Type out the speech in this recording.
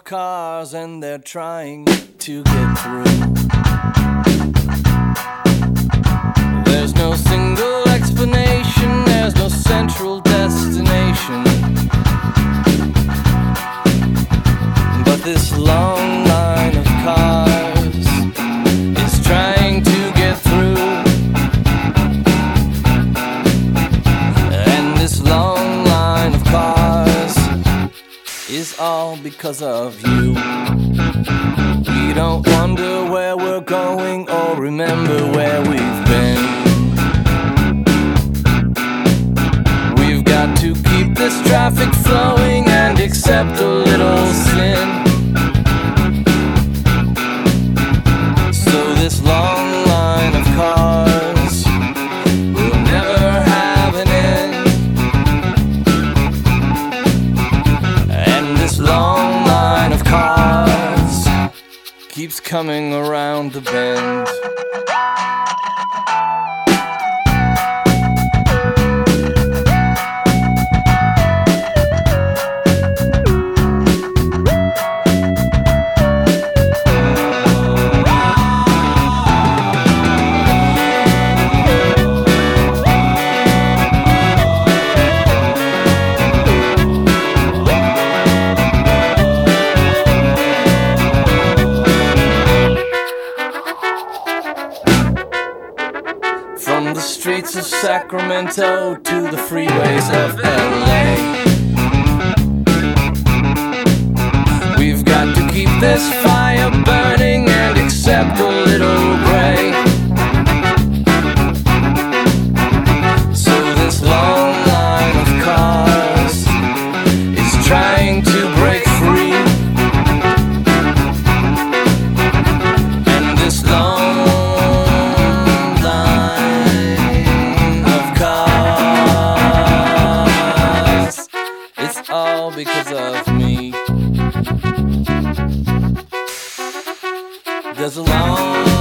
cars and they're trying to get through. There's no single explanation, there's no central destination. But this long line of cars is trying to get through. And this long line of cars is all because of you. We don't wonder where we're going or remember where we've been. We've got to keep this traffic flowing and accept a little sin. So this long line of cars will never have an end. And this long line of cars keeps coming around the bend. From the streets of Sacramento to the freeways of LA, we've got to keep this fire burning and accept a little gray. So this long line of cars is trying to break free. And this long all because of me. There's a long